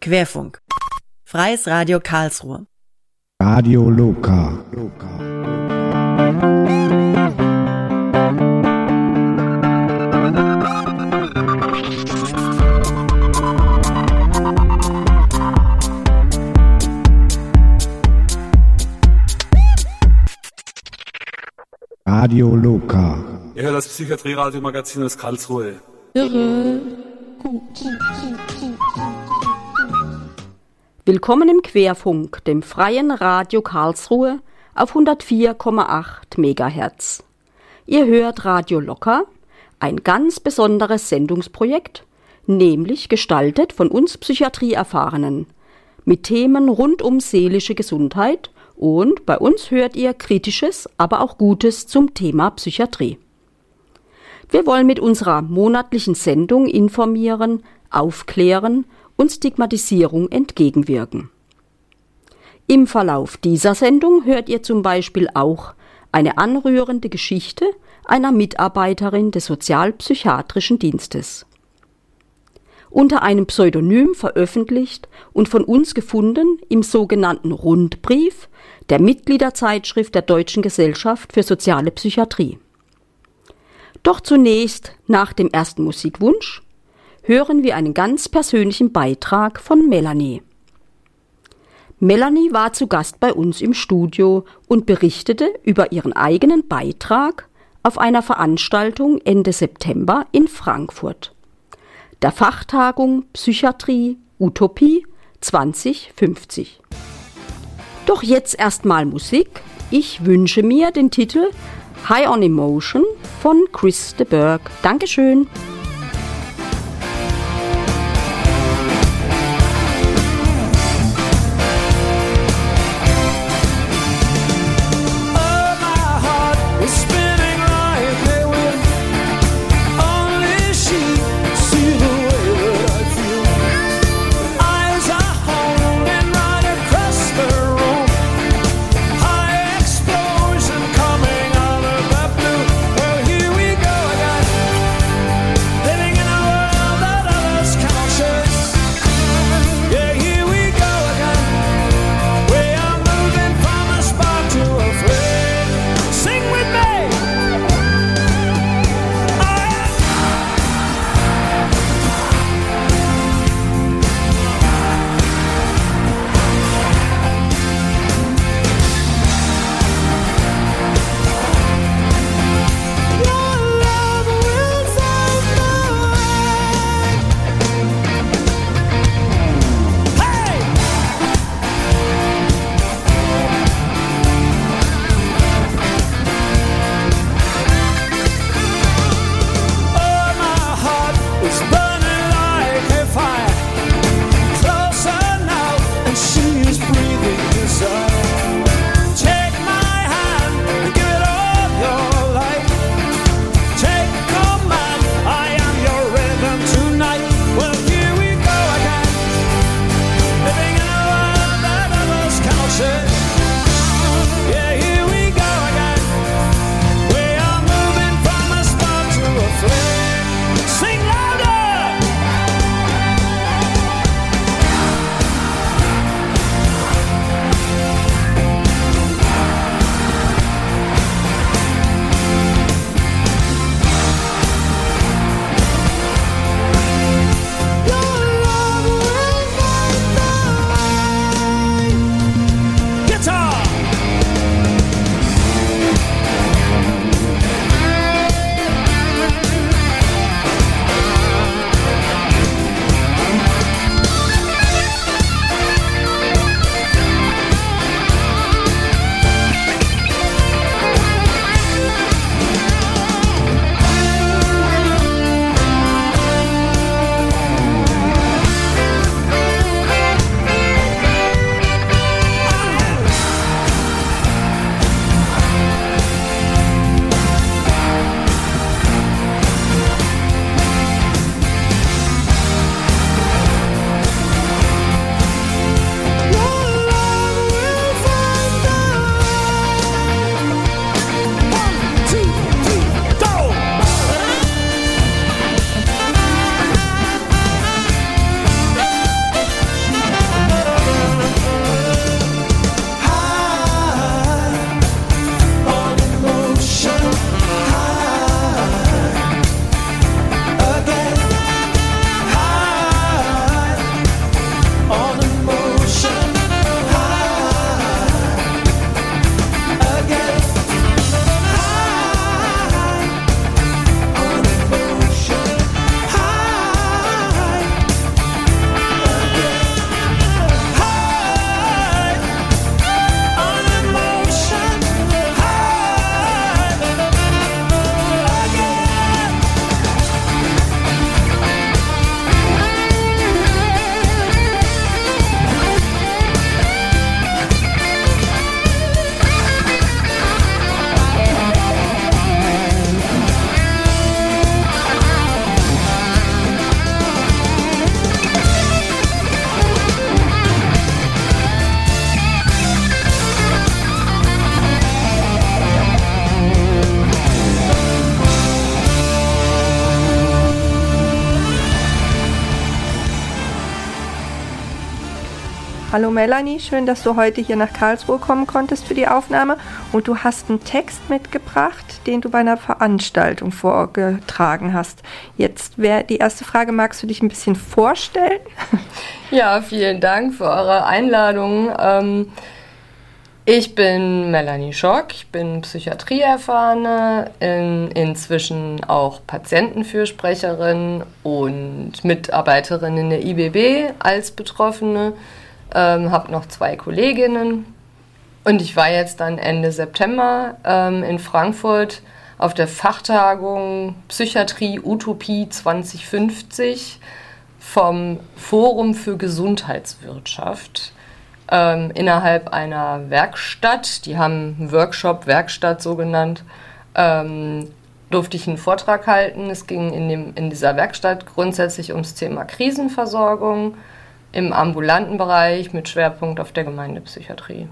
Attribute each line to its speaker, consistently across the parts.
Speaker 1: Querfunk. Freies Radio Karlsruhe.
Speaker 2: Radio Loka. Radio Loka.
Speaker 3: Ihr hört das Psychiatrie-Radio-Magazin aus Karlsruhe.
Speaker 4: Willkommen im Querfunk, dem freien Radio Karlsruhe auf 104,8 MHz. Ihr hört Radio Loka, ein ganz besonderes Sendungsprojekt, nämlich gestaltet von uns Psychiatrieerfahrenen, mit Themen rund um seelische Gesundheit, und bei uns hört ihr Kritisches, aber auch Gutes zum Thema Psychiatrie. Wir wollen mit unserer monatlichen Sendung informieren, aufklären und Stigmatisierung entgegenwirken. Im Verlauf dieser Sendung hört ihr zum Beispiel auch eine anrührende Geschichte einer Mitarbeiterin des Sozialpsychiatrischen Dienstes. Unter einem Pseudonym veröffentlicht und von uns gefunden im sogenannten Rundbrief der Mitgliederzeitschrift der Deutschen Gesellschaft für Soziale Psychiatrie. Doch zunächst, nach dem ersten Musikwunsch, hören wir einen ganz persönlichen Beitrag von Melanie. Melanie war zu Gast bei uns im Studio und berichtete über ihren eigenen Beitrag auf einer Veranstaltung Ende September in Frankfurt, der Fachtagung Psychiatrie Utopie 2050. Doch jetzt erstmal Musik. Ich wünsche mir den Titel High on Emotion von Chris de Burgh. Dankeschön.
Speaker 5: Coming out of the blue, well, here we go again. Hallo Melanie, schön, dass du heute hier nach Karlsruhe kommen konntest für die Aufnahme. Und du hast einen Text mitgebracht, den du bei einer Veranstaltung vorgetragen hast. Jetzt wäre die erste Frage, magst du dich ein bisschen vorstellen?
Speaker 6: Ja, vielen Dank für eure Einladung. Ich bin Melanie Schock, ich bin Psychiatrieerfahrene, inzwischen auch Patientenfürsprecherin und Mitarbeiterin in der IBB als Betroffene, habe noch 2 Kolleginnen und ich war jetzt dann Ende September in Frankfurt auf der Fachtagung Psychiatrie Utopie 2050 vom Forum für Gesundheitswirtschaft. Innerhalb einer Werkstatt, die haben einen Workshop, Werkstatt so genannt, durfte ich einen Vortrag halten. Es ging in dieser Werkstatt grundsätzlich ums Thema Krisenversorgung im ambulanten Bereich mit Schwerpunkt auf der Gemeindepsychiatrie.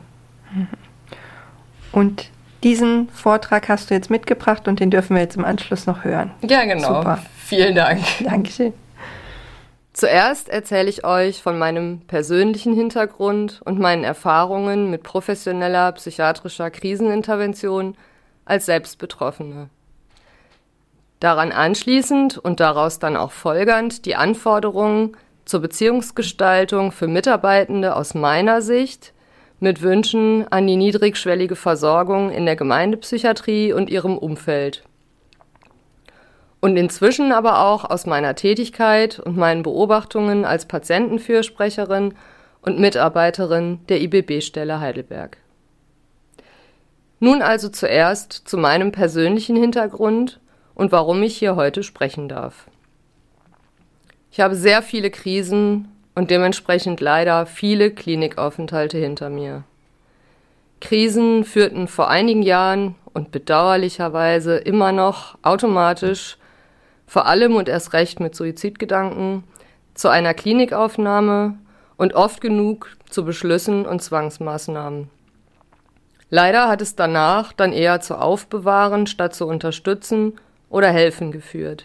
Speaker 5: Und diesen Vortrag hast du jetzt mitgebracht und den dürfen wir jetzt im Anschluss noch hören.
Speaker 6: Ja, genau. Super. Vielen Dank.
Speaker 5: Dankeschön.
Speaker 6: Zuerst erzähle ich euch von meinem persönlichen Hintergrund und meinen Erfahrungen mit professioneller psychiatrischer Krisenintervention als Selbstbetroffene. Daran anschließend und daraus dann auch folgernd die Anforderungen zur Beziehungsgestaltung für Mitarbeitende aus meiner Sicht mit Wünschen an die niedrigschwellige Versorgung in der Gemeindepsychiatrie und ihrem Umfeld. Und inzwischen aber auch aus meiner Tätigkeit und meinen Beobachtungen als Patientenfürsprecherin und Mitarbeiterin der IBB-Stelle Heidelberg. Nun also zuerst zu meinem persönlichen Hintergrund und warum ich hier heute sprechen darf. Ich habe sehr viele Krisen und dementsprechend leider viele Klinikaufenthalte hinter mir. Krisen führten vor einigen Jahren und bedauerlicherweise immer noch automatisch, vor allem und erst recht mit Suizidgedanken, zu einer Klinikaufnahme und oft genug zu Beschlüssen und Zwangsmaßnahmen. Leider hat es danach dann eher zu Aufbewahren statt zu Unterstützen oder Helfen geführt.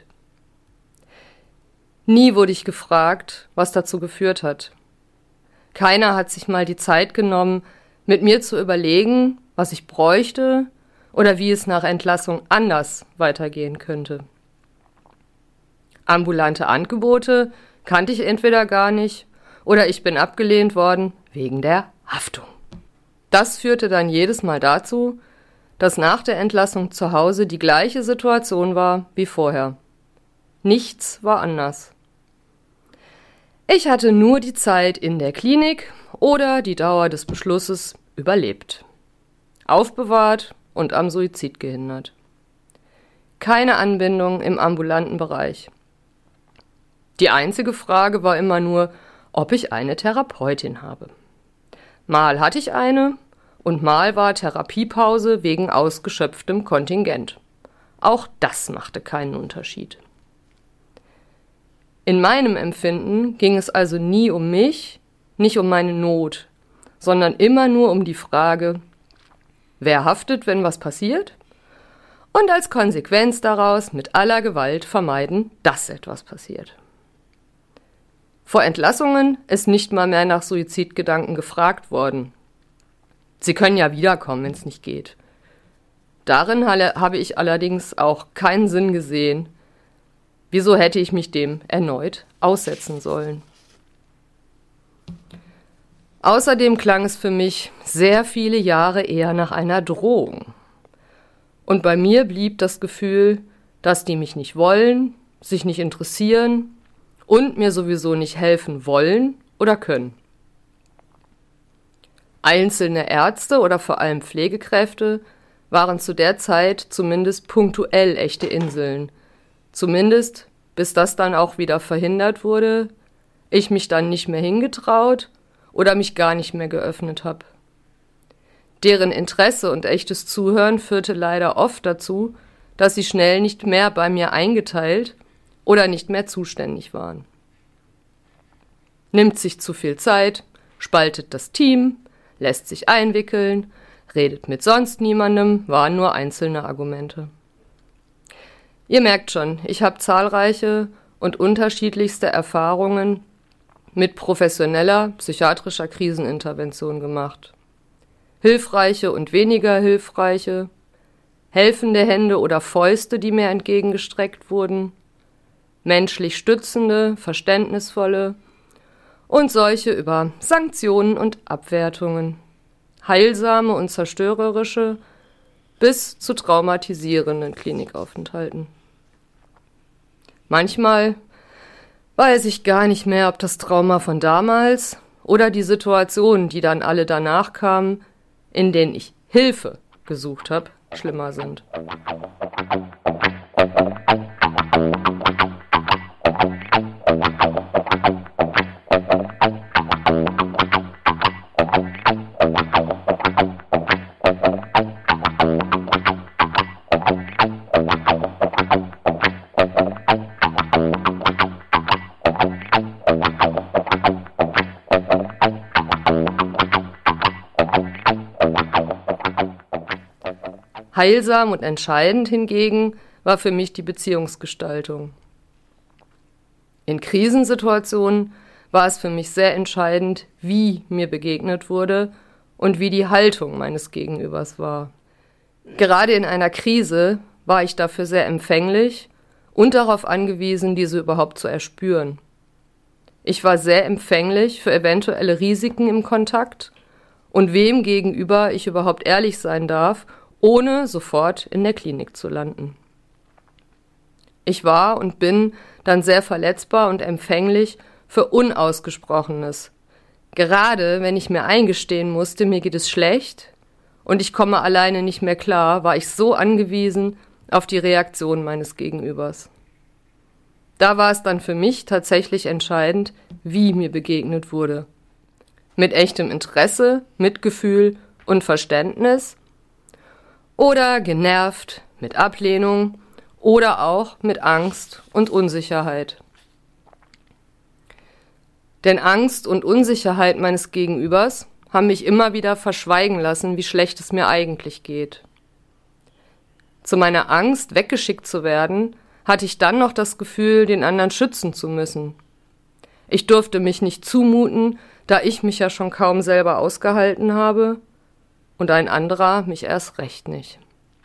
Speaker 6: Nie wurde ich gefragt, was dazu geführt hat. Keiner hat sich mal die Zeit genommen, mit mir zu überlegen, was ich bräuchte oder wie es nach Entlassung anders weitergehen könnte. Ambulante Angebote kannte ich entweder gar nicht oder ich bin abgelehnt worden wegen der Haftung. Das führte dann jedes Mal dazu, dass nach der Entlassung zu Hause die gleiche Situation war wie vorher. Nichts war anders. Ich hatte nur die Zeit in der Klinik oder die Dauer des Beschlusses überlebt. Aufbewahrt und am Suizid gehindert. Keine Anbindung im ambulanten Bereich. Die einzige Frage war immer nur, ob ich eine Therapeutin habe. Mal hatte ich eine und mal war Therapiepause wegen ausgeschöpftem Kontingent. Auch das machte keinen Unterschied. In meinem Empfinden ging es also nie um mich, nicht um meine Not, sondern immer nur um die Frage, wer haftet, wenn was passiert? Und als Konsequenz daraus mit aller Gewalt vermeiden, dass etwas passiert. Vor Entlassungen ist nicht mal mehr nach Suizidgedanken gefragt worden. Sie können ja wiederkommen, wenn es nicht geht. Darin habe ich allerdings auch keinen Sinn gesehen. Wieso hätte ich mich dem erneut aussetzen sollen? Außerdem klang es für mich sehr viele Jahre eher nach einer Drohung. Und bei mir blieb das Gefühl, dass die mich nicht wollen, sich nicht interessieren und mir sowieso nicht helfen wollen oder können. Einzelne Ärzte oder vor allem Pflegekräfte waren zu der Zeit zumindest punktuell echte Inseln. Zumindest, bis das dann auch wieder verhindert wurde, ich mich dann nicht mehr hingetraut oder mich gar nicht mehr geöffnet habe. Deren Interesse und echtes Zuhören führte leider oft dazu, dass sie schnell nicht mehr bei mir eingeteilt oder nicht mehr zuständig waren. Nimmt sich zu viel Zeit, spaltet das Team, lässt sich einwickeln, redet mit sonst niemandem, waren nur einzelne Argumente. Ihr merkt schon, ich habe zahlreiche und unterschiedlichste Erfahrungen mit professioneller psychiatrischer Krisenintervention gemacht. Hilfreiche und weniger hilfreiche, helfende Hände oder Fäuste, die mir entgegengestreckt wurden, menschlich stützende, verständnisvolle und solche über Sanktionen und Abwertungen, heilsame und zerstörerische bis zu traumatisierenden Klinikaufenthalten. Manchmal weiß ich gar nicht mehr, ob das Trauma von damals oder die Situationen, die dann alle danach kamen, in denen ich Hilfe gesucht habe, schlimmer sind. Heilsam und entscheidend hingegen war für mich die Beziehungsgestaltung. In Krisensituationen war es für mich sehr entscheidend, wie mir begegnet wurde und wie die Haltung meines Gegenübers war. Gerade in einer Krise war ich dafür sehr empfänglich und darauf angewiesen, diese überhaupt zu erspüren. Ich war sehr empfänglich für eventuelle Risiken im Kontakt und wem gegenüber ich überhaupt ehrlich sein darf, ohne sofort in der Klinik zu landen. Ich war und bin dann sehr verletzbar und empfänglich für Unausgesprochenes. Gerade wenn ich mir eingestehen musste, mir geht es schlecht und ich komme alleine nicht mehr klar, war ich so angewiesen auf die Reaktion meines Gegenübers. Da war es dann für mich tatsächlich entscheidend, wie mir begegnet wurde. Mit echtem Interesse, Mitgefühl und Verständnis oder genervt, mit Ablehnung oder auch mit Angst und Unsicherheit. Denn Angst und Unsicherheit meines Gegenübers haben mich immer wieder verschweigen lassen, wie schlecht es mir eigentlich geht. Zu meiner Angst, weggeschickt zu werden, hatte ich dann noch das Gefühl, den anderen schützen zu müssen. Ich durfte mich nicht zumuten, da ich mich ja schon kaum selber ausgehalten habe, und ein anderer mich erst recht nicht.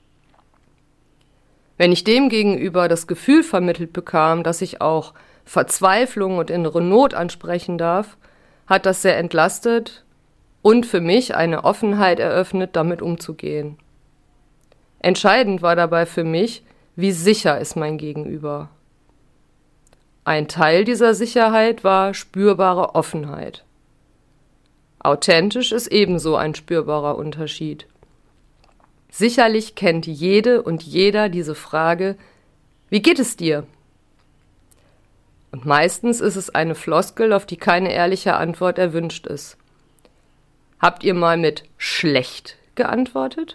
Speaker 6: Wenn ich dem gegenüber das Gefühl vermittelt bekam, dass ich auch Verzweiflung und innere Not ansprechen darf, hat das sehr entlastet und für mich eine Offenheit eröffnet, damit umzugehen. Entscheidend war dabei für mich, wie sicher ist mein Gegenüber. Ein Teil dieser Sicherheit war spürbare Offenheit. Authentisch ist ebenso ein spürbarer Unterschied. Sicherlich kennt jede und jeder diese Frage: Wie geht es dir? Und meistens ist es eine Floskel, auf die keine ehrliche Antwort erwünscht ist. Habt ihr mal mit schlecht geantwortet?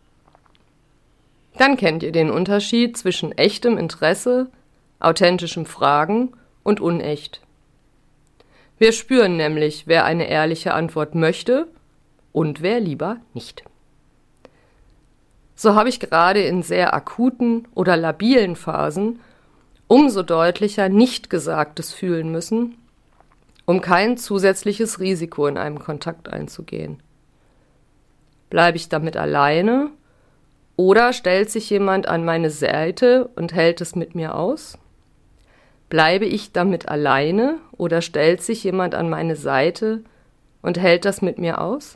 Speaker 6: Dann kennt ihr den Unterschied zwischen echtem Interesse, authentischem Fragen und unecht. Wir spüren nämlich, wer eine ehrliche Antwort möchte und wer lieber nicht. So habe ich gerade in sehr akuten oder labilen Phasen umso deutlicher Nichtgesagtes fühlen müssen, um kein zusätzliches Risiko in einem Kontakt einzugehen. Bleibe ich damit alleine oder stellt sich jemand an meine Seite und hält es mit mir aus? Bleibe ich damit alleine oder stellt sich jemand an meine Seite und hält das mit mir aus?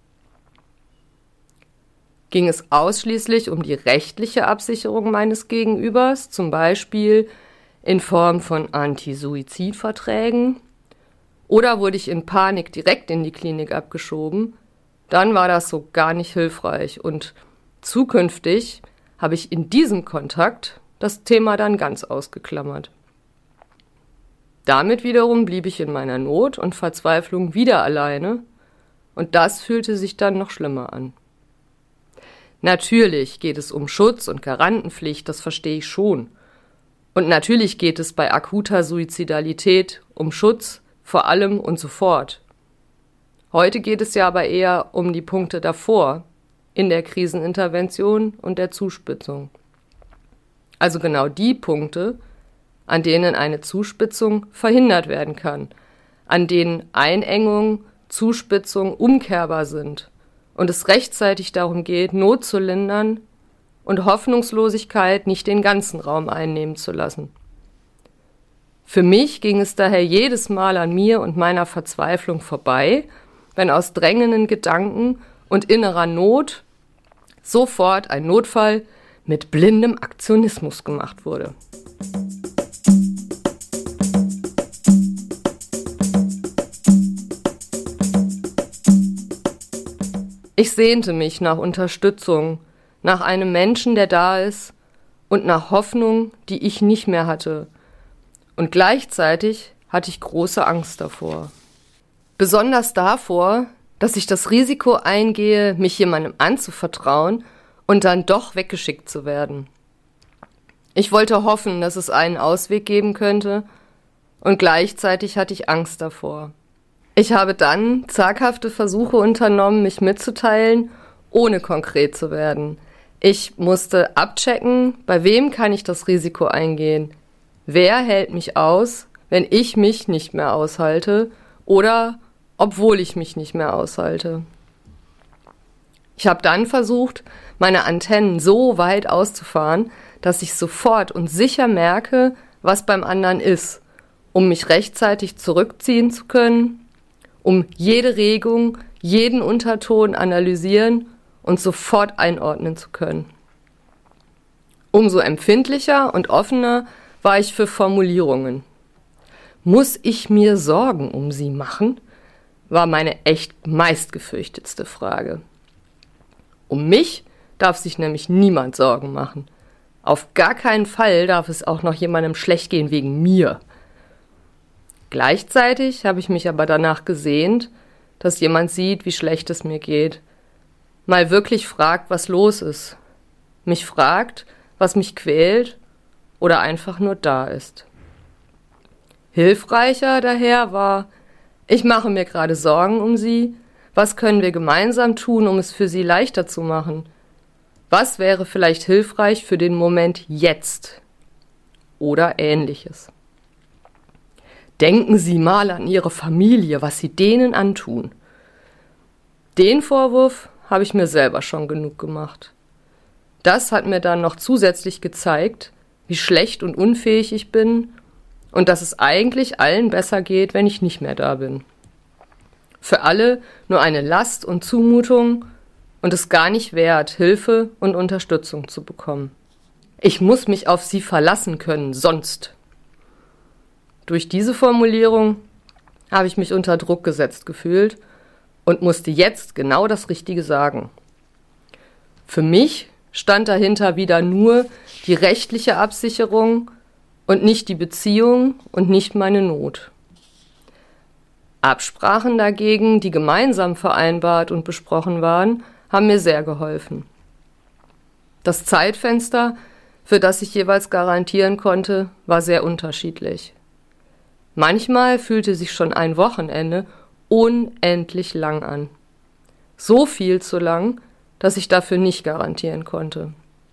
Speaker 6: Ging es ausschließlich um die rechtliche Absicherung meines Gegenübers, zum Beispiel in Form von Anti-Suizid-Verträgen, oder wurde ich in Panik direkt in die Klinik abgeschoben, dann war das so gar nicht hilfreich und zukünftig habe ich in diesem Kontakt das Thema dann ganz ausgeklammert. Damit wiederum blieb ich in meiner Not und Verzweiflung wieder alleine und das fühlte sich dann noch schlimmer an. Natürlich geht es um Schutz und Garantenpflicht, das verstehe ich schon. Und natürlich geht es bei akuter Suizidalität um Schutz, vor allem und sofort. Heute geht es ja aber eher um die Punkte davor, in der Krisenintervention und der Zuspitzung. Also genau die Punkte, an denen eine Zuspitzung verhindert werden kann. an denen Einengung, Zuspitzung umkehrbar sind und es rechtzeitig darum geht, Not zu lindern und Hoffnungslosigkeit nicht den ganzen Raum einnehmen zu lassen. Für mich ging es daher jedes Mal an mir und meiner Verzweiflung vorbei, wenn aus drängenden Gedanken und innerer Not sofort ein Notfall mit blindem Aktionismus gemacht wurde. Ich sehnte mich nach Unterstützung, nach einem Menschen, der da ist, und nach Hoffnung, die ich nicht mehr hatte. Und gleichzeitig hatte ich große Angst davor. Besonders davor, dass ich das Risiko eingehe, mich jemandem anzuvertrauen und dann doch weggeschickt zu werden. Ich wollte hoffen, dass es einen Ausweg geben könnte, und gleichzeitig hatte ich Angst davor. Ich habe dann zaghafte Versuche unternommen, mich mitzuteilen, ohne konkret zu werden. Ich musste abchecken, bei wem kann ich das Risiko eingehen? Wer hält mich aus, wenn ich mich nicht mehr aushalte oder obwohl ich mich nicht mehr aushalte? Ich habe dann versucht, meine Antennen so weit auszufahren, dass ich sofort und sicher merke, was beim anderen ist, um mich rechtzeitig zurückziehen zu können, um jede Regung, jeden Unterton analysieren und sofort einordnen zu können. Umso empfindlicher und offener war ich für Formulierungen. Muss ich mir Sorgen um sie machen? War meine echt meistgefürchtetste Frage. Um mich darf sich nämlich niemand Sorgen machen. Auf gar keinen Fall darf es auch noch jemandem schlecht gehen wegen mir. Gleichzeitig habe ich mich aber danach gesehnt, dass jemand sieht, wie schlecht es mir geht. Mal wirklich fragt, was los ist. Mich fragt, was mich quält oder einfach nur da ist. Hilfreicher daher war, ich mache mir gerade Sorgen um sie. Was können wir gemeinsam tun, um es für sie leichter zu machen? Was wäre vielleicht hilfreich für den Moment jetzt? Oder Ähnliches. Denken Sie mal an Ihre Familie, was Sie denen antun. Den Vorwurf habe ich mir selber schon genug gemacht. Das hat mir dann noch zusätzlich gezeigt, wie schlecht und unfähig ich bin und dass es eigentlich allen besser geht, wenn ich nicht mehr da bin. Für alle nur eine Last und Zumutung und es gar nicht wert, Hilfe und Unterstützung zu bekommen. Ich muss mich auf sie verlassen können, sonst. Durch diese Formulierung habe ich mich unter Druck gesetzt gefühlt und musste jetzt genau das Richtige sagen. Für mich stand dahinter wieder nur die rechtliche Absicherung und nicht die Beziehung und nicht meine Not. Absprachen dagegen, die gemeinsam vereinbart und besprochen waren, haben mir sehr geholfen. Das Zeitfenster, für das ich jeweils garantieren konnte, war sehr unterschiedlich. Manchmal fühlte sich schon ein Wochenende unendlich lang an. So viel zu lang, dass ich dafür nicht garantieren konnte.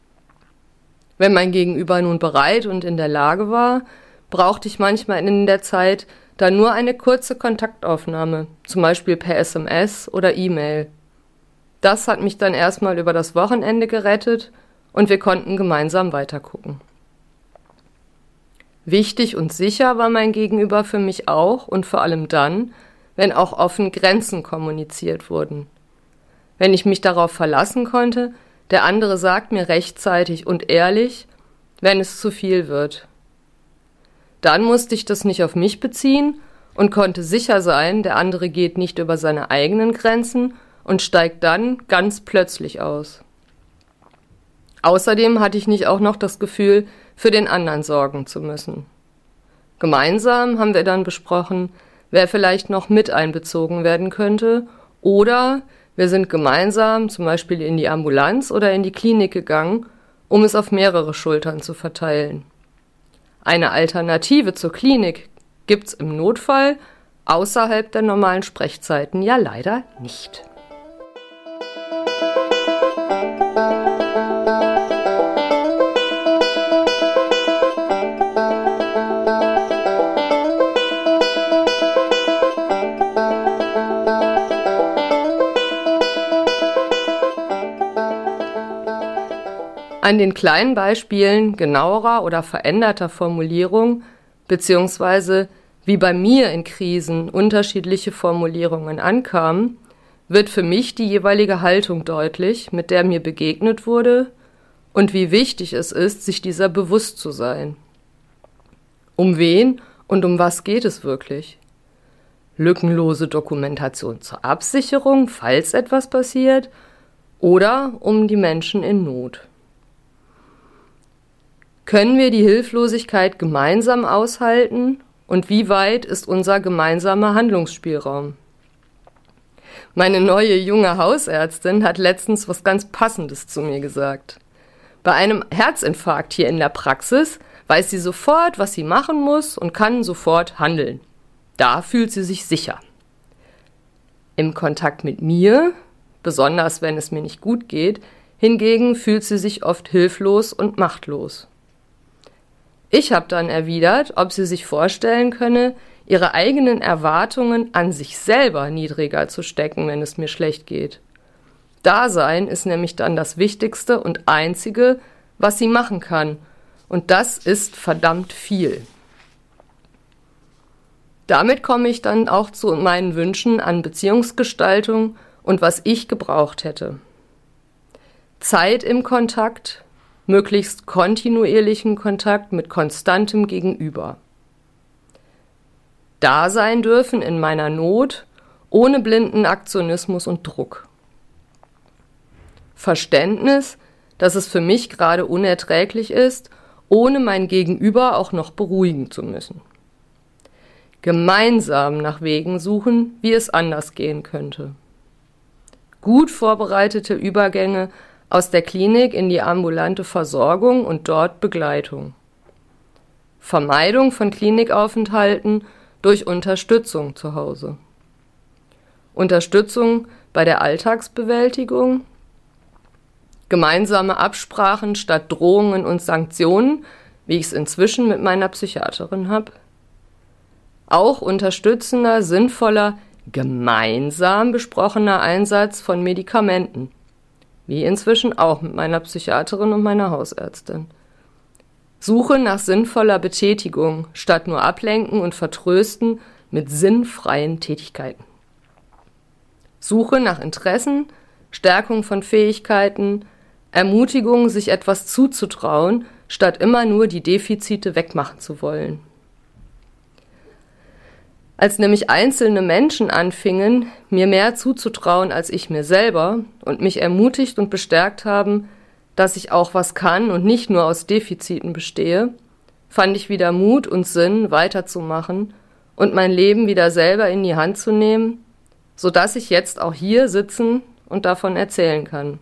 Speaker 6: Wenn mein Gegenüber nun bereit und in der Lage war, brauchte ich manchmal in der Zeit dann nur eine kurze Kontaktaufnahme, zum Beispiel per SMS oder E-Mail. Das hat mich dann erstmal über das Wochenende gerettet und wir konnten gemeinsam weitergucken. Wichtig und sicher war mein Gegenüber für mich auch und vor allem dann, wenn auch offen Grenzen kommuniziert wurden. Wenn ich mich darauf verlassen konnte, der andere sagt mir rechtzeitig und ehrlich, wenn es zu viel wird. Dann musste ich das nicht auf mich beziehen und konnte sicher sein, der andere geht nicht über seine eigenen Grenzen und steigt dann ganz plötzlich aus. Außerdem hatte ich nicht auch noch das Gefühl, für den anderen sorgen zu müssen. Gemeinsam haben wir dann besprochen, wer vielleicht noch mit einbezogen werden könnte, oder wir sind gemeinsam zum Beispiel in die Ambulanz oder in die Klinik gegangen, um es auf mehrere Schultern zu verteilen. Eine Alternative zur Klinik gibt's im Notfall außerhalb der normalen Sprechzeiten ja leider nicht. An den kleinen Beispielen genauerer oder veränderter Formulierung beziehungsweise wie bei mir in Krisen unterschiedliche Formulierungen ankamen, wird für mich die jeweilige Haltung deutlich, mit der mir begegnet wurde und wie wichtig es ist, sich dieser bewusst zu sein. Um wen und um was geht es wirklich? Lückenlose Dokumentation zur Absicherung, falls etwas passiert, oder um die Menschen in Not? Können wir die Hilflosigkeit gemeinsam aushalten und wie weit ist unser gemeinsamer Handlungsspielraum? Meine neue junge Hausärztin hat letztens was ganz Passendes zu mir gesagt. Bei einem Herzinfarkt hier in der Praxis weiß sie sofort, was sie machen muss und kann sofort handeln. Da fühlt sie sich sicher. Im Kontakt mit mir, besonders wenn es mir nicht gut geht, hingegen fühlt sie sich oft hilflos und machtlos. Ich habe dann erwidert, ob sie sich vorstellen könne, ihre eigenen Erwartungen an sich selber niedriger zu stecken, wenn es mir schlecht geht. Dasein ist nämlich dann das Wichtigste und Einzige, was sie machen kann. Und das ist verdammt viel. Damit komme ich dann auch zu meinen Wünschen an Beziehungsgestaltung und was ich gebraucht hätte. Zeit im Kontakt, möglichst kontinuierlichen Kontakt mit konstantem Gegenüber. Da sein dürfen in meiner Not, ohne blinden Aktionismus und Druck. Verständnis, dass es für mich gerade unerträglich ist, ohne mein Gegenüber auch noch beruhigen zu müssen. Gemeinsam nach Wegen suchen, wie es anders gehen könnte. Gut vorbereitete Übergänge aus der Klinik in die ambulante Versorgung und dort Begleitung. Vermeidung von Klinikaufenthalten durch Unterstützung zu Hause. Unterstützung bei der Alltagsbewältigung. Gemeinsame Absprachen statt Drohungen und Sanktionen, wie ich es inzwischen mit meiner Psychiaterin habe. Auch unterstützender, sinnvoller, gemeinsam besprochener Einsatz von Medikamenten. Wie inzwischen auch mit meiner Psychiaterin und meiner Hausärztin. Suche nach sinnvoller Betätigung, statt nur ablenken und vertrösten mit sinnfreien Tätigkeiten. Suche nach Interessen, Stärkung von Fähigkeiten, Ermutigung, sich etwas zuzutrauen, statt immer nur die Defizite wegmachen zu wollen. Als nämlich einzelne Menschen anfingen, mir mehr zuzutrauen als ich mir selber und mich ermutigt und bestärkt haben, dass ich auch was kann und nicht nur aus Defiziten bestehe, fand ich wieder Mut und Sinn, weiterzumachen und mein Leben wieder selber in die Hand zu nehmen, sodass ich jetzt auch hier sitzen und davon erzählen kann.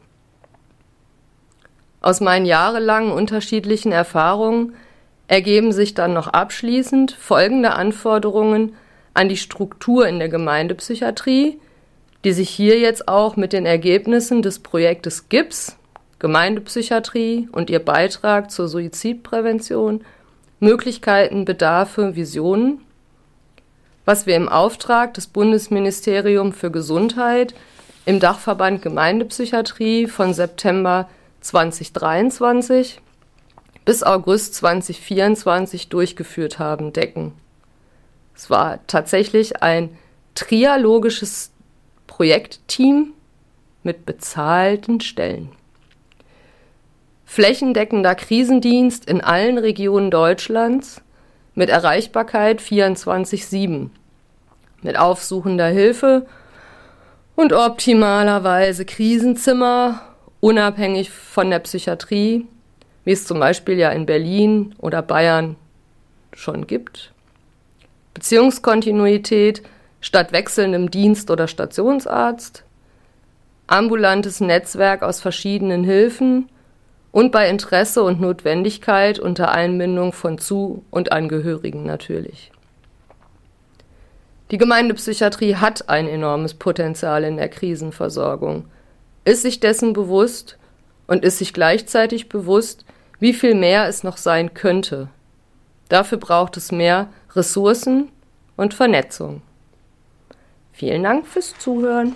Speaker 6: Aus meinen jahrelangen unterschiedlichen Erfahrungen ergeben sich dann noch abschließend folgende Anforderungen an die Struktur in der Gemeindepsychiatrie, die sich hier jetzt auch mit den Ergebnissen des Projektes GIPS, Gemeindepsychiatrie und ihr Beitrag zur Suizidprävention, Möglichkeiten, Bedarfe, Visionen, was wir im Auftrag des Bundesministeriums für Gesundheit im Dachverband Gemeindepsychiatrie von September 2023 bis August 2024 durchgeführt haben, decken. Es war tatsächlich ein trialogisches Projektteam mit bezahlten Stellen. Flächendeckender Krisendienst in allen Regionen Deutschlands mit Erreichbarkeit 24/7, mit aufsuchender Hilfe und optimalerweise Krisenzimmer, unabhängig von der Psychiatrie, wie es zum Beispiel ja in Berlin oder Bayern schon gibt. Beziehungskontinuität statt wechselndem Dienst- oder Stationsarzt, ambulantes Netzwerk aus verschiedenen Hilfen und bei Interesse und Notwendigkeit unter Einbindung von Zu- und Angehörigen natürlich. Die Gemeindepsychiatrie hat ein enormes Potenzial in der Krisenversorgung, ist sich dessen bewusst und ist sich gleichzeitig bewusst, wie viel mehr es noch sein könnte. Dafür braucht es mehr Ressourcen und Vernetzung. Vielen Dank fürs Zuhören.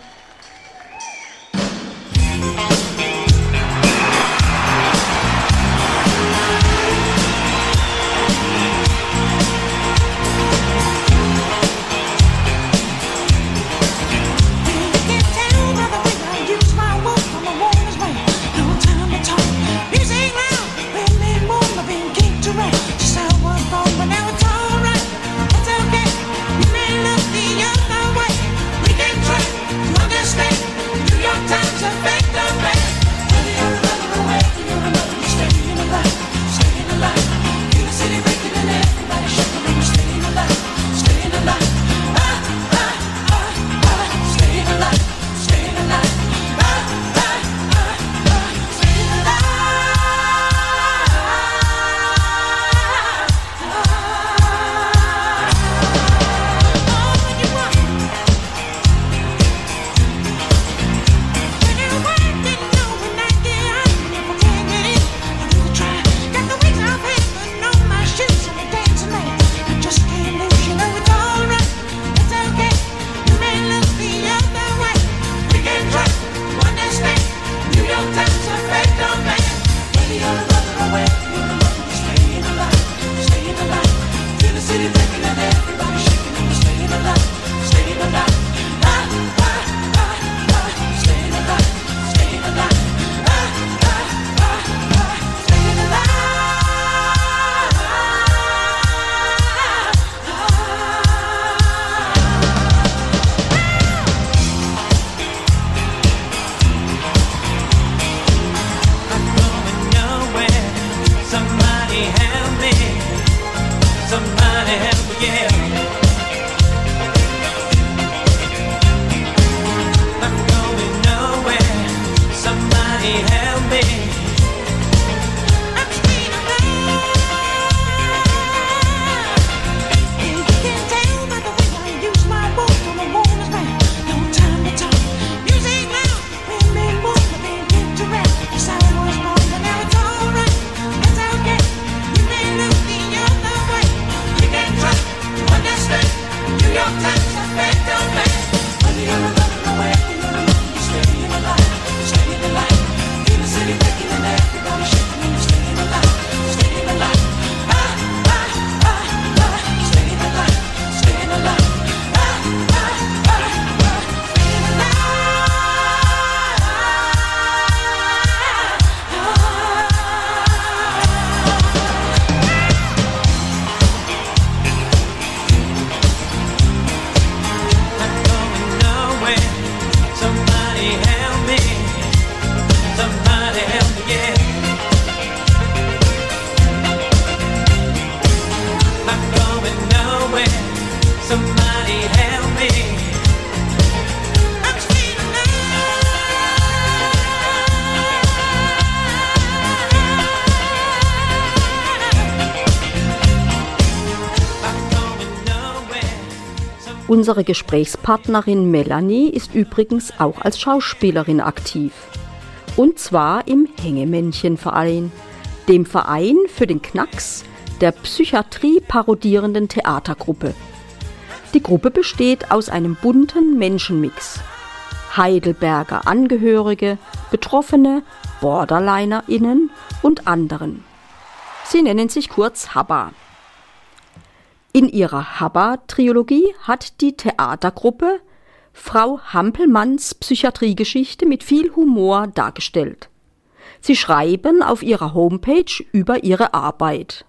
Speaker 4: Unsere Gesprächspartnerin Melanie ist übrigens auch als Schauspielerin aktiv. Und zwar im Hängemännchen-Verein, dem Verein für den Knacks der Psychiatrie parodierenden Theatergruppe. Die Gruppe besteht aus einem bunten Menschenmix. Heidelberger Angehörige, Betroffene, BorderlinerInnen und anderen. Sie nennen sich kurz Habba. In ihrer Habba-Trilogie hat die Theatergruppe Frau Hampelmanns Psychiatriegeschichte mit viel Humor dargestellt. Sie schreiben auf ihrer Homepage über ihre Arbeit.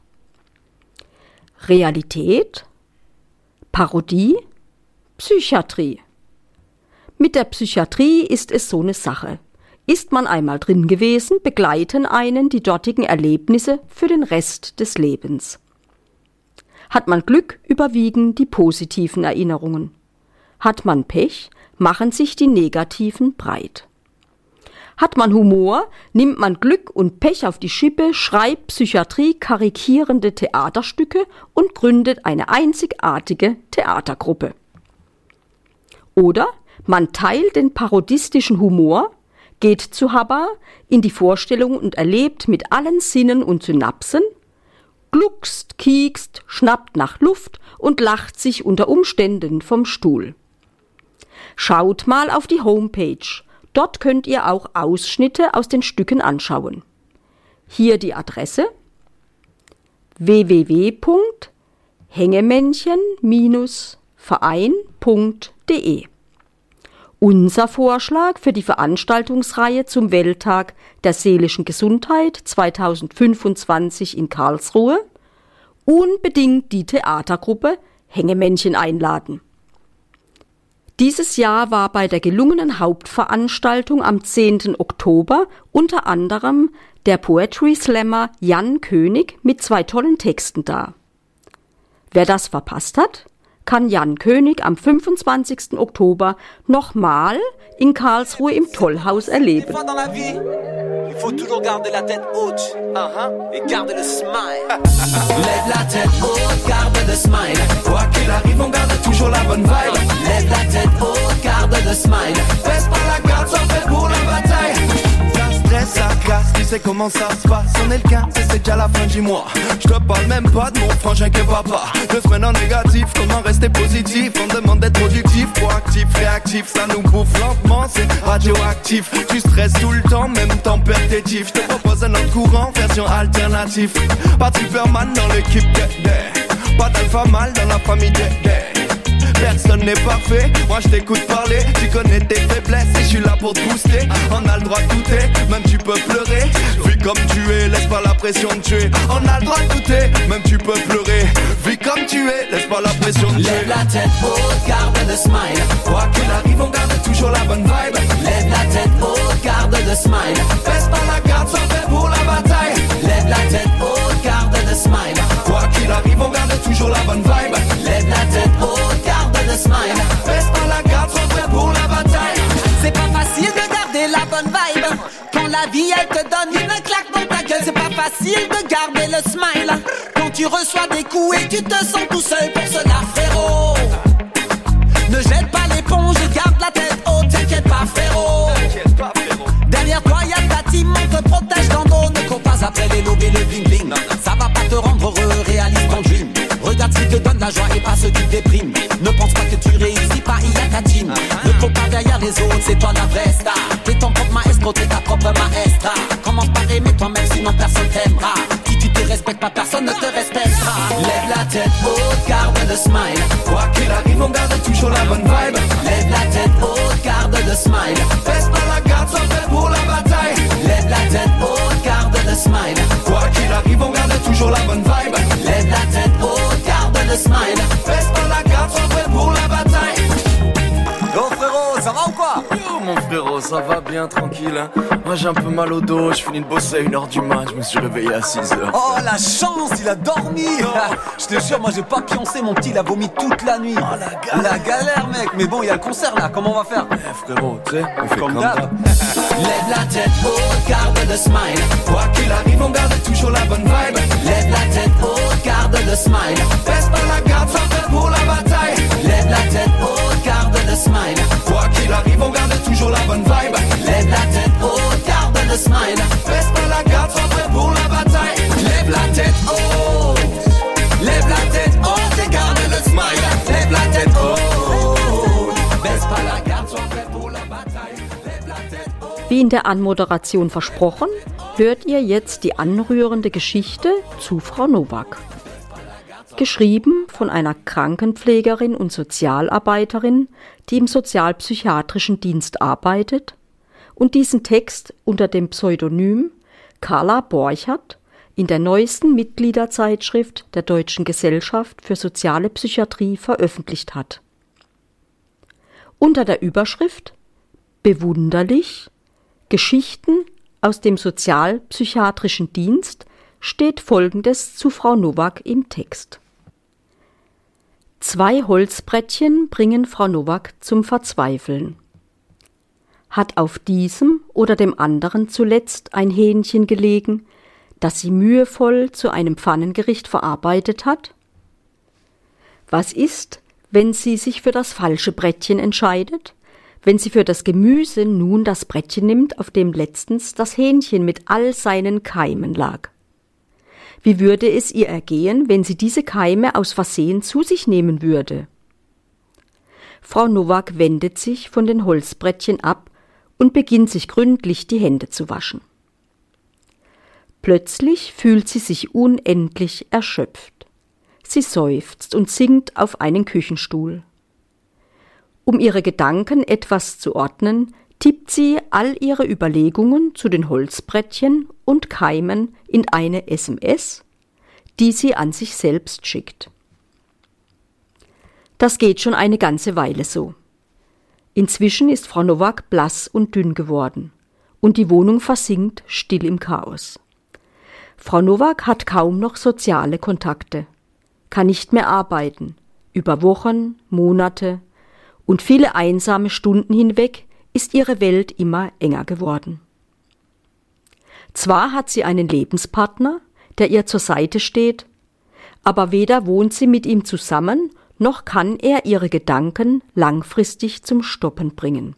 Speaker 4: Realität, Parodie, Psychiatrie. Mit der Psychiatrie ist es so eine Sache. Ist man einmal drin gewesen, begleiten einen die dortigen Erlebnisse für den Rest des Lebens. Hat man Glück, überwiegen die positiven Erinnerungen. Hat man Pech, machen sich die negativen breit. Hat man Humor, nimmt man Glück und Pech auf die Schippe, schreibt Psychiatrie karikierende Theaterstücke und gründet eine einzigartige Theatergruppe. Oder man teilt den parodistischen Humor, geht zu Habba in die Vorstellung und erlebt mit allen Sinnen und Synapsen, gluckst, kiekst, schnappt nach Luft und lacht sich unter Umständen vom Stuhl. Schaut mal auf die Homepage. Dort könnt ihr auch Ausschnitte aus den Stücken anschauen. Hier die Adresse: www.hängemännchen-verein.de. Unser Vorschlag für die Veranstaltungsreihe zum Welttag der seelischen Gesundheit 2025 in Karlsruhe: unbedingt die Theatergruppe Hängemännchen einladen. Dieses Jahr war bei der gelungenen Hauptveranstaltung am 10. Oktober unter anderem der Poetry Slammer Jan König mit 2 tollen Texten da. Wer das verpasst hat, kann Jan König am 25. Oktober nochmal in Karlsruhe im Tollhaus erleben.
Speaker 7: Il faut toujours garder la tête haute, et garder le smile. Lève la tête haute, garde le smile. Quoi qu'il arrive, on garde toujours la bonne vibe. Lève la tête haute, garde le smile. Baisse pas la garde, sois fait pour la bataille. Ça stresse, ça casse, tu sais comment ça se passe. On est le 15, c'est déjà la fin du mois. Je te parle même pas de mon frangin qui est papa. 2 semaines en négatif, comment rester positif? On demande d'être productif, proactif, réactif. Ça nous bouffe lentement, c'est radioactif. Tu stresses tout le temps, même température. Je te propose un autre courant, version alternative. Pas de Superman dans l'équipe, pas d'alpha mâle dans la famille, Personne n'est parfait, moi je t'écoute parler. Tu connais tes faiblesses et je suis là pour te booster. On a le droit de douter, même tu peux pleurer. Vis comme tu es, laisse pas la pression de tuer. On a le droit de douter, même tu peux pleurer. Vis comme tu es, laisse pas la pression de tuer. Lève la tête haute, garde le smile. Quoi qu'il arrive, on garde toujours la bonne vibe. Lève la tête haute, garde le smile. Baisse pas la garde, sois fait pour la bataille. Lève la tête haute, garde le smile. Quoi qu'il arrive, on garde toujours la bonne vibe. Lève la tête haute, garde le smile. Baisse pas la garde, sois prêt pour la bataille.
Speaker 8: C'est pas facile de garder la bonne vibe quand la vie elle te donne une claque dans ta gueule. C'est pas facile de garder le smile quand tu reçois des coups et tu te sens tout seul. Pour cela frérot, ne jette pas l'éponge, garde la tête haute, t'inquiète pas frérot. Derrière toi y'a ta team, on te protège dans l'eau. Ne cours pas après les lobes et le bling bling. Ça va pas te rendre heureux, réalise ton dream. Regarde ce qui te donne la joie et pas ce qui te déprime. Ne pense pas que tu réussis pas, il y a ta team. Ne cours pas derrière les autres, c'est toi la vraie star. T'es ton propre maestro, t'es ta propre maestra. Commence par aimer toi-même, sinon personne t'aimera. Si tu te respectes pas, personne ne te respectera.
Speaker 7: Lève la tête haute, garde le smile. Quoi qu'il arrive, on garde toujours la bonne vibe. Lève la tête haute, garde le smile. Baisse pas la garde, sois fait pour la bataille. Lève la tête haute, garde le smile. Quoi qu'il arrive, on garde toujours la bonne vibe. Lève la tête haute, garde le smile. Baisse pas la garde, sois prêt pour la bataille.
Speaker 8: Yo frérot, ça va ou quoi?
Speaker 9: Yo mon frérot, ça va bien, tranquille hein. Moi j'ai un peu mal au dos, je finis de bosser à 1h du mat, je me suis réveillé à 6h.
Speaker 8: Oh la chance, il a dormi. Je te jure, moi j'ai pas pioncé, mon petit il a vomi toute la nuit.
Speaker 9: Oh la
Speaker 8: galère mec, mais bon il y a le concert là, comment on va faire?
Speaker 9: Frérot, tu sais, on fait comme d'hab.
Speaker 7: Lève la tête haute, garde le smile. Quoi qu'il arrive, on garde toujours la bonne vibe. Lève la tête haute, garde le smile. Baisse pas la garde, sois prêt pour la bataille. Lève
Speaker 8: Lève la tête haute, garde le smile. Quoi qu'il arrive, on garde toujours la bonne vibe. Lève la tête haute, garde le smile. Baisse pas la garde, sois prêt pour la bataille. Lève la tête haute, lève la tête haute et garde le smile. Lève la tête haute, baisse pas la garde, sois prêt pour la bataille. Lève la tête haute.
Speaker 4: Wie in der Anmoderation versprochen, hört ihr jetzt die anrührende Geschichte zu Frau Nowak. Geschrieben von einer Krankenpflegerin und Sozialarbeiterin, die im sozialpsychiatrischen Dienst arbeitet und diesen Text unter dem Pseudonym Carla Borchert in der neuesten Mitgliederzeitschrift der Deutschen Gesellschaft für Soziale Psychiatrie veröffentlicht hat. Unter der Überschrift Bewunderlich – Geschichten aus dem sozialpsychiatrischen Dienst steht Folgendes zu Frau Nowak im Text. 2 Holzbrettchen bringen Frau Nowak zum Verzweifeln. Hat auf diesem oder dem anderen zuletzt ein Hähnchen gelegen, das sie mühevoll zu einem Pfannengericht verarbeitet hat? Was ist, wenn sie sich für das falsche Brettchen entscheidet? Wenn sie für das Gemüse nun das Brettchen nimmt, auf dem letztens das Hähnchen mit all seinen Keimen lag? Wie würde es ihr ergehen, wenn sie diese Keime aus Versehen zu sich nehmen würde? Frau Nowak wendet sich von den Holzbrettchen ab und beginnt sich gründlich die Hände zu waschen. Plötzlich fühlt sie sich unendlich erschöpft. Sie seufzt und sinkt auf einen Küchenstuhl. Um ihre Gedanken etwas zu ordnen, tippt sie all ihre Überlegungen zu den Holzbrettchen und Keimen in eine SMS, die sie an sich selbst schickt. Das geht schon eine ganze Weile so. Inzwischen ist Frau Nowak blass und dünn geworden und die Wohnung versinkt still im Chaos. Frau Nowak hat kaum noch soziale Kontakte, kann nicht mehr arbeiten, über Wochen, Monate und viele einsame Stunden hinweg ist ihre Welt immer enger geworden. Zwar hat sie einen Lebenspartner, der ihr zur Seite steht, aber weder wohnt sie mit ihm zusammen, noch kann er ihre Gedanken langfristig zum Stoppen bringen.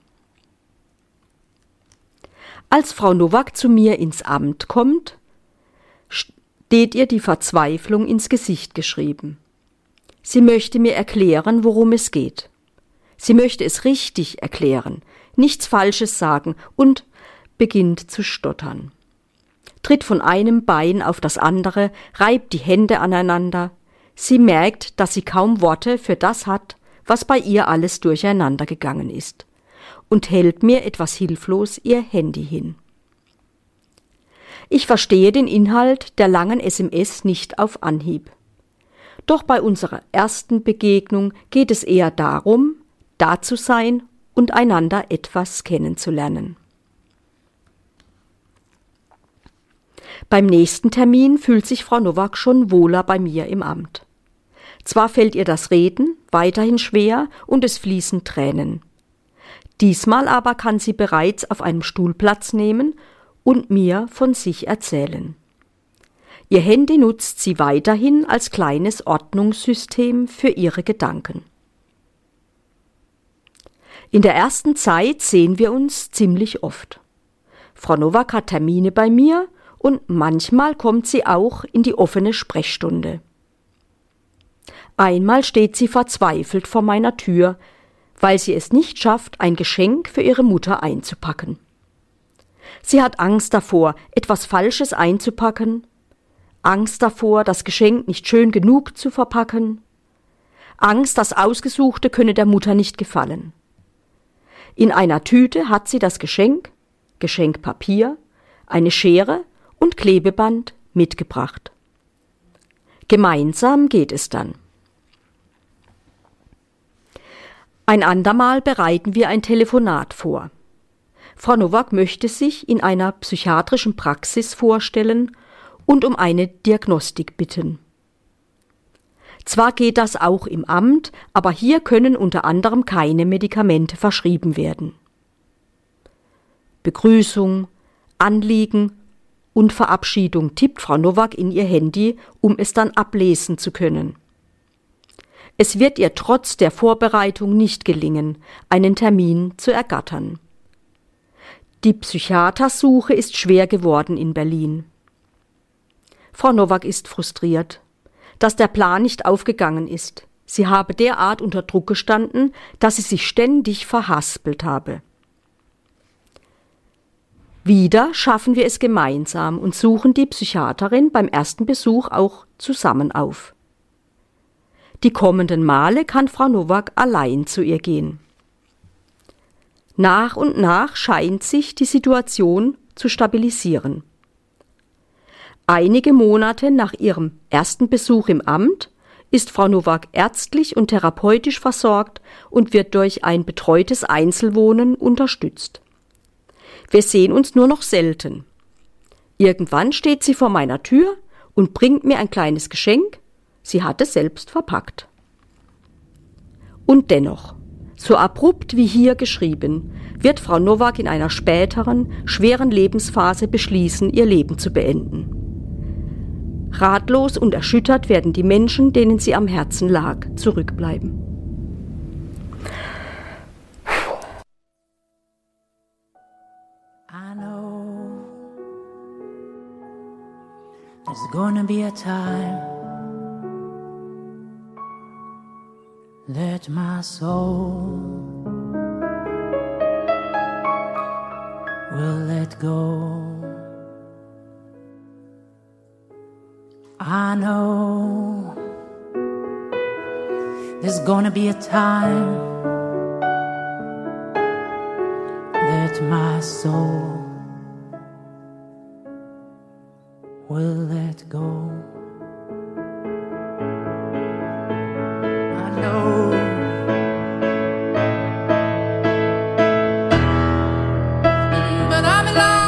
Speaker 4: Als Frau Nowak zu mir ins Amt kommt, steht ihr die Verzweiflung ins Gesicht geschrieben. Sie möchte mir erklären, worum es geht. Sie möchte es richtig erklären, nichts Falsches sagen und beginnt zu stottern. Tritt von einem Bein auf das andere, reibt die Hände aneinander. Sie merkt, dass sie kaum Worte für das hat, was bei ihr alles durcheinander gegangen ist, und hält mir etwas hilflos ihr Handy hin. Ich verstehe den Inhalt der langen SMS nicht auf Anhieb. Doch bei unserer ersten Begegnung geht es eher darum, da zu sein und einander etwas kennenzulernen. Beim nächsten Termin fühlt sich Frau Nowak schon wohler bei mir im Amt. Zwar fällt ihr das Reden weiterhin schwer und es fließen Tränen. Diesmal aber kann sie bereits auf einem Stuhl Platz nehmen und mir von sich erzählen. Ihr Handy nutzt sie weiterhin als kleines Ordnungssystem für ihre Gedanken. In der ersten Zeit sehen wir uns ziemlich oft. Frau Nowak hat Termine bei mir und manchmal kommt sie auch in die offene Sprechstunde. Einmal steht sie verzweifelt vor meiner Tür, weil sie es nicht schafft, ein Geschenk für ihre Mutter einzupacken. Sie hat Angst davor, etwas Falsches einzupacken, Angst davor, das Geschenk nicht schön genug zu verpacken, Angst, das Ausgesuchte könne der Mutter nicht gefallen. In einer Tüte hat sie das Geschenk, Geschenkpapier, eine Schere und Klebeband mitgebracht. Gemeinsam geht es dann. Ein andermal bereiten wir ein Telefonat vor. Frau Nowak möchte sich in einer psychiatrischen Praxis vorstellen und um eine Diagnostik bitten. Zwar geht das auch im Amt, aber hier können unter anderem keine Medikamente verschrieben werden. Begrüßung, Anliegen und Verabschiedung tippt Frau Nowak in ihr Handy, um es dann ablesen zu können. Es wird ihr trotz der Vorbereitung nicht gelingen, einen Termin zu ergattern. Die Psychiatersuche ist schwer geworden in Berlin. Frau Nowak ist frustriert, dass der Plan nicht aufgegangen ist. Sie habe derart unter Druck gestanden, dass sie sich ständig verhaspelt habe. Wieder schaffen wir es gemeinsam und suchen die Psychiaterin beim ersten Besuch auch zusammen auf. Die kommenden Male kann Frau Nowak allein zu ihr gehen. Nach und nach scheint sich die Situation zu stabilisieren. Einige Monate nach ihrem ersten Besuch im Amt ist Frau Nowak ärztlich und therapeutisch versorgt und wird durch ein betreutes Einzelwohnen unterstützt. Wir sehen uns nur noch selten. Irgendwann steht sie vor meiner Tür und bringt mir ein kleines Geschenk. Sie hat es selbst verpackt. Und dennoch, so abrupt wie hier geschrieben, wird Frau Nowak in einer späteren, schweren Lebensphase beschließen, ihr Leben zu beenden. Ratlos und erschüttert werden die Menschen, denen sie am Herzen lag, zurückbleiben.
Speaker 10: I know there's gonna be a time that my soul will let go. I know there's gonna be a time that my soul will let go. I know but I'm alive.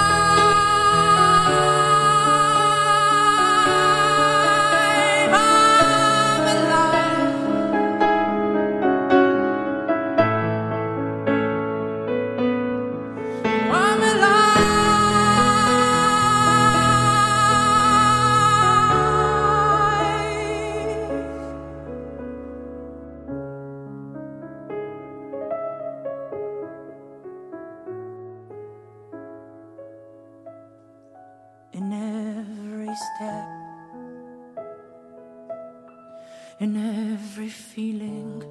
Speaker 10: In every step, in every feeling,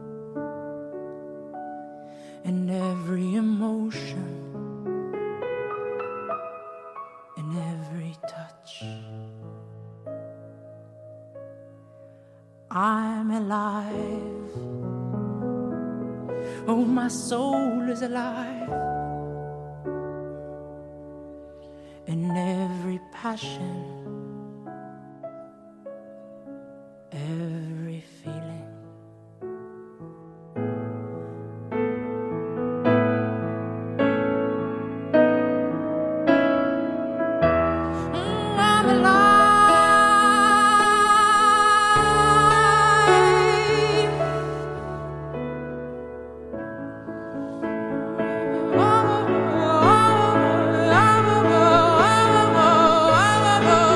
Speaker 10: in every emotion, in every touch, I'm alive. Oh, my soul is alive. In every passion, every feeling. I'm alive. Oh, oh, oh, oh, oh, oh, oh, oh.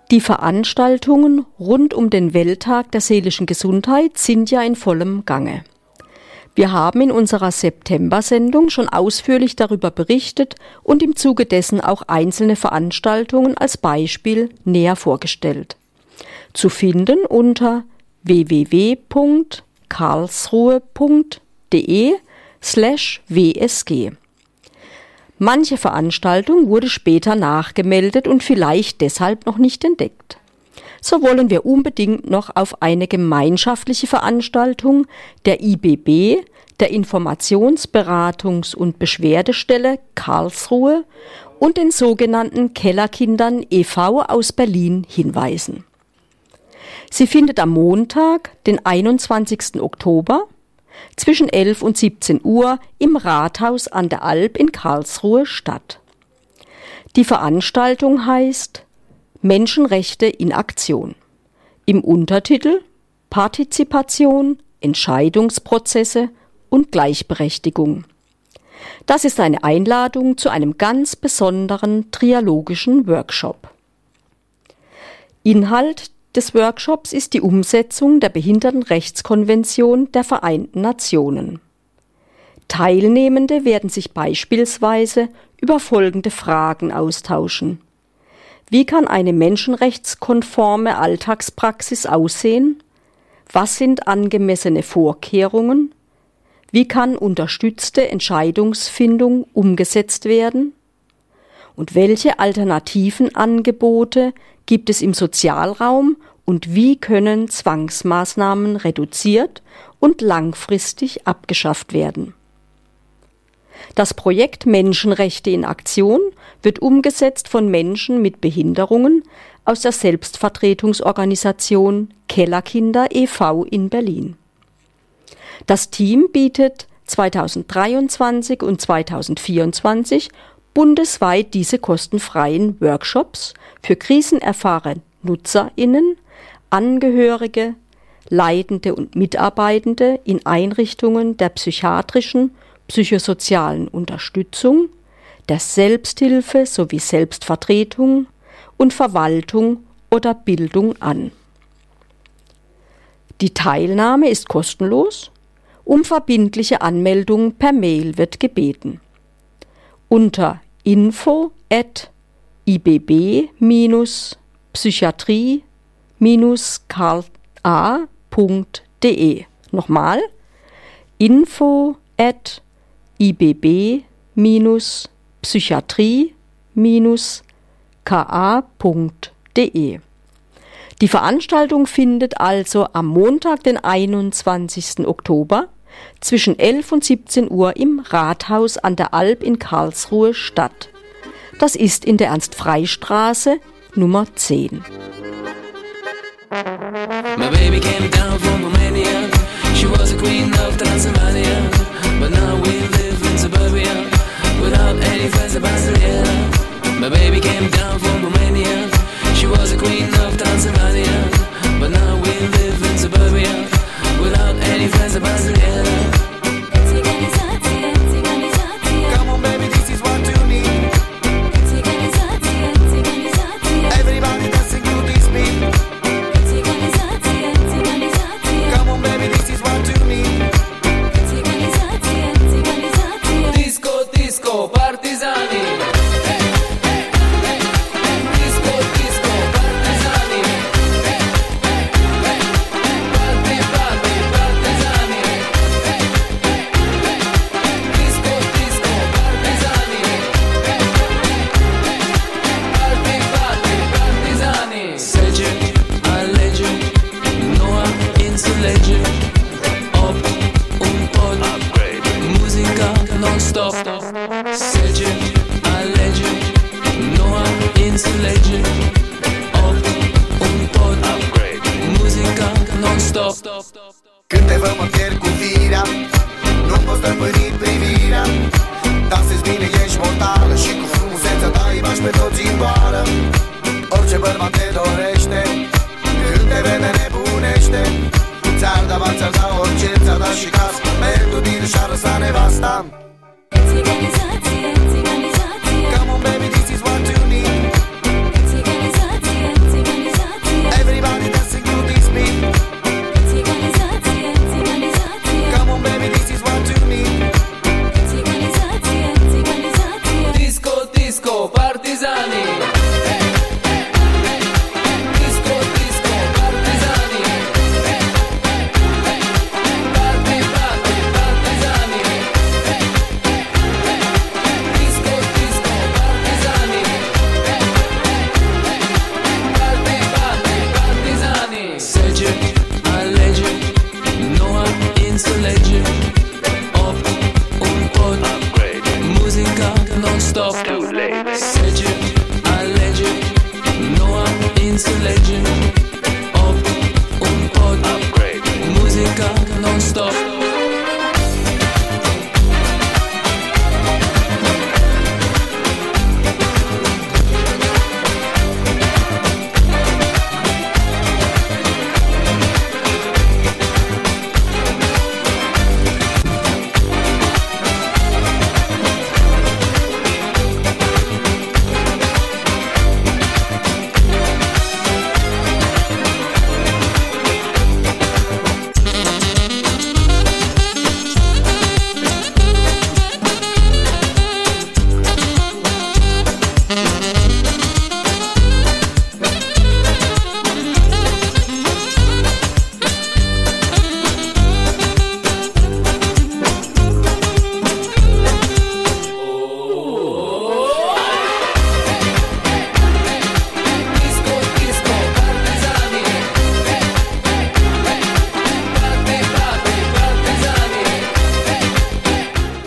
Speaker 4: Die Veranstaltungen rund um den Welttag der seelischen Gesundheit sind ja in vollem Gange. Wir haben in unserer September-Sendung schon ausführlich darüber berichtet und im Zuge dessen auch einzelne Veranstaltungen als Beispiel näher vorgestellt. Zu finden unter www.karlsruhe.de/WSG. Manche Veranstaltung wurde später nachgemeldet und vielleicht deshalb noch nicht entdeckt. So wollen wir unbedingt noch auf eine gemeinschaftliche Veranstaltung der IBB, der Informationsberatungs- und Beschwerdestelle Karlsruhe und den sogenannten Kellerkindern e.V. aus Berlin hinweisen. Sie findet am Montag, den 21. Oktober, zwischen 11 und 17 Uhr im Rathaus an der Alp in Karlsruhe statt. Die Veranstaltung heißt Menschenrechte in Aktion. Im Untertitel Partizipation, Entscheidungsprozesse und Gleichberechtigung. Das ist eine Einladung zu einem ganz besonderen triologischen Workshop. Inhalt des Workshops ist die Umsetzung der Behindertenrechtskonvention der Vereinten Nationen. Teilnehmende werden sich beispielsweise über folgende Fragen austauschen. Wie kann eine menschenrechtskonforme Alltagspraxis aussehen? Was sind angemessene Vorkehrungen? Wie kann unterstützte Entscheidungsfindung umgesetzt werden? Und welche alternativen Angebote gibt es im Sozialraum und wie können Zwangsmaßnahmen reduziert und langfristig abgeschafft werden? Das Projekt Menschenrechte in Aktion wird umgesetzt von Menschen mit Behinderungen aus der Selbstvertretungsorganisation Kellerkinder e.V. in Berlin. Das Team bietet 2023 und 2024 bundesweit diese kostenfreien Workshops für krisenerfahrene NutzerInnen, Angehörige, Leitende und Mitarbeitende in Einrichtungen der psychiatrischen, psychosozialen Unterstützung, der Selbsthilfe sowie Selbstvertretung und Verwaltung oder Bildung an. Die Teilnahme ist kostenlos, um verbindliche Anmeldung per Mail wird gebeten. Unter info@ibb-psychiatrie-ka.de. Nochmal, info@ibb-psychiatrie-ka.de. Die Veranstaltung findet also am Montag, den 21. Oktober, zwischen 11 und 17 Uhr im Rathaus an der Alp in Karlsruhe statt. Das ist in der Ernst-Frey-Straße Nummer 10.
Speaker 7: My baby came down from Romania. She was a queen of Transylvania, but now we live in suburbia without any friends about Syria. My baby came down from Romania. She was a queen of Transylvania, but now we live in suburbia without any friends about Syria. Come on baby, this is what you need. Everybody dancing to this beat. Come on baby, this is what you need. Disco, disco, partizani. Disco, disco, partizani. Party, party, partizani. Disco, disco, partizani. Party, party, partizani. Sece, alege, Noah înțelege. Op, un pod, muzica non-stop. Sece, alege, Noah înțelege. Op, un pod, muzica non-stop.
Speaker 11: Când te văd mă pierd cu firea, nu poți stăpâni privirea. Dansezi bine, ești mortală și cu frumusețea ta îi bași pe toți în boală. Orice bărbat te dorește, când te vede nebunește. Ți-ar da bani, ți-ar da orice, ți-ar da și casă. Pentru tine și-ar lăsa nevasta.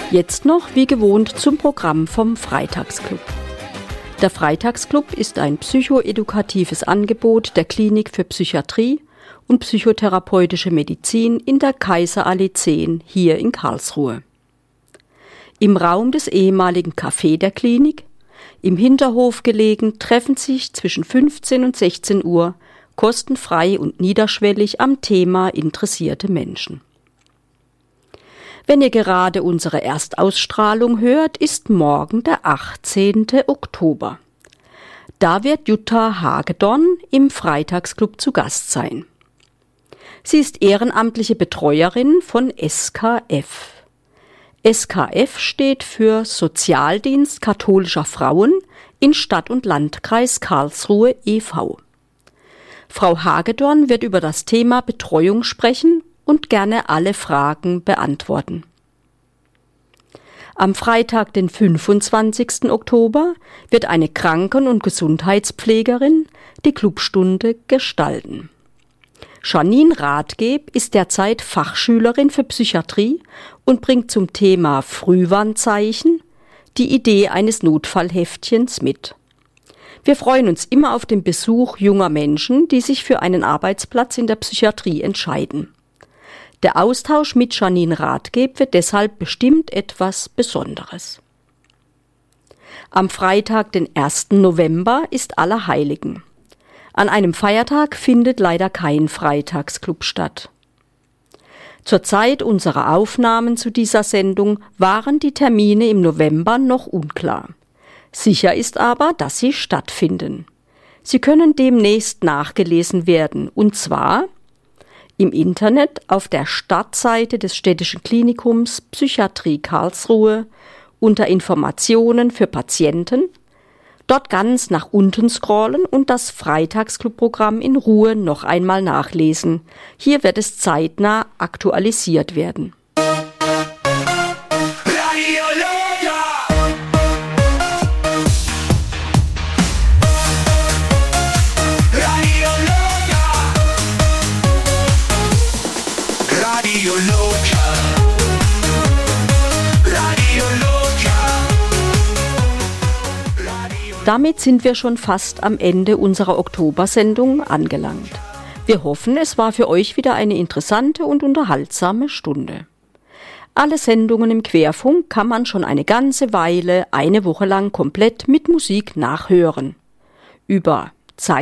Speaker 4: Jetzt noch wie gewohnt zum Programm vom Freitagsclub. Der Freitagsclub ist ein psychoedukatives Angebot der Klinik für Psychiatrie und psychotherapeutische Medizin in der Kaiserallee 10 hier in Karlsruhe. Im Raum des ehemaligen Café der Klinik, im Hinterhof gelegen, treffen sich zwischen 15 und 16 Uhr kostenfrei und niederschwellig am Thema interessierte Menschen. Wenn ihr gerade unsere Erstausstrahlung hört, ist morgen der 18. Oktober. Da wird Jutta Hagedorn im Freitagsclub zu Gast sein. Sie ist ehrenamtliche Betreuerin von SKF. SKF steht für Sozialdienst katholischer Frauen in Stadt- und Landkreis Karlsruhe e.V. Frau Hagedorn wird über das Thema Betreuung sprechen und gerne alle Fragen beantworten. Am Freitag, den 25. Oktober, wird eine Kranken- und Gesundheitspflegerin die Clubstunde gestalten. Janine Rathgeb ist derzeit Fachschülerin für Psychiatrie und bringt zum Thema Frühwarnzeichen die Idee eines Notfallheftchens mit. Wir freuen uns immer auf den Besuch junger Menschen, die sich für einen Arbeitsplatz in der Psychiatrie entscheiden. Der Austausch mit Janine Rathgeb wird deshalb bestimmt etwas Besonderes. Am Freitag, den 1. November, ist Allerheiligen. An einem Feiertag findet leider kein Freitagsclub statt. Zur Zeit unserer Aufnahmen zu dieser Sendung waren die Termine im November noch unklar. Sicher ist aber, dass sie stattfinden. Sie können demnächst nachgelesen werden, und zwar im Internet auf der Startseite des Städtischen Klinikums Psychiatrie Karlsruhe unter Informationen für Patienten, dort ganz nach unten scrollen und das Freitagsclub-Programm in Ruhe noch einmal nachlesen. Hier wird es zeitnah aktualisiert werden. Damit sind wir schon fast am Ende unserer Oktobersendung angelangt. Wir hoffen, es war für euch wieder eine interessante und unterhaltsame Stunde. Alle Sendungen im Querfunk kann man schon eine ganze Weile, eine Woche lang komplett mit Musik nachhören. Über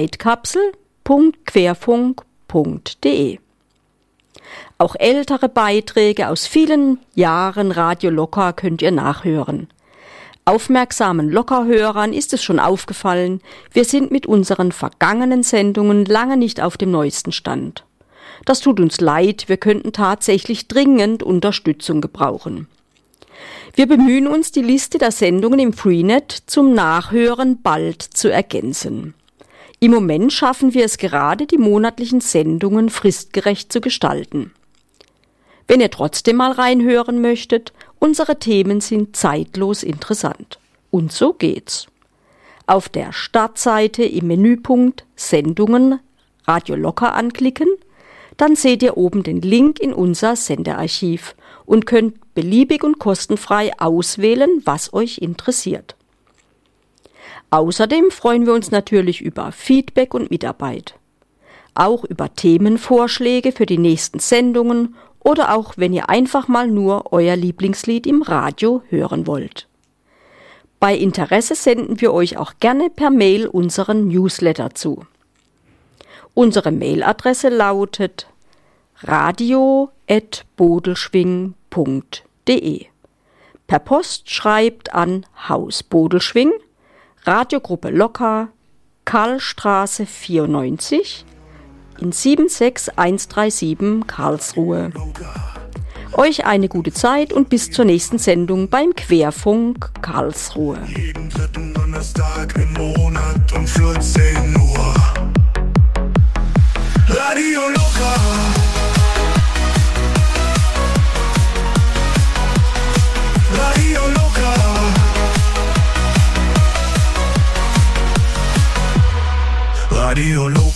Speaker 4: zeitkapsel.querfunk.de. Auch ältere Beiträge aus vielen Jahren Radio Locker könnt ihr nachhören. Aufmerksamen Lockerhörern ist es schon aufgefallen, wir sind mit unseren vergangenen Sendungen lange nicht auf dem neuesten Stand. Das tut uns leid, wir könnten tatsächlich dringend Unterstützung gebrauchen. Wir bemühen uns, die Liste der Sendungen im Freenet zum Nachhören bald zu ergänzen. Im Moment schaffen wir es gerade, die monatlichen Sendungen fristgerecht zu gestalten. Wenn ihr trotzdem mal reinhören möchtet, unsere Themen sind zeitlos interessant. Und so geht's. Auf der Startseite im Menüpunkt Sendungen Radio Locker anklicken, dann seht ihr oben den Link in unser Sendearchiv und könnt beliebig und kostenfrei auswählen, was euch interessiert. Außerdem freuen wir uns natürlich über Feedback und Mitarbeit. Auch über Themenvorschläge für die nächsten Sendungen oder auch, wenn ihr einfach mal nur euer Lieblingslied im Radio hören wollt. Bei Interesse senden wir euch auch gerne per Mail unseren Newsletter zu. Unsere Mailadresse lautet radio@bodelschwing.de. Per Post schreibt an Haus Bodelschwing, Radiogruppe Locker, Karlstraße 94 in 76137 Karlsruhe. Euch eine gute Zeit und bis zur nächsten Sendung beim Querfunk Karlsruhe.
Speaker 12: Jeden dritten Donnerstag im Monat um 14 Uhr. Radio Locker. Radio Locker. Radio Locker.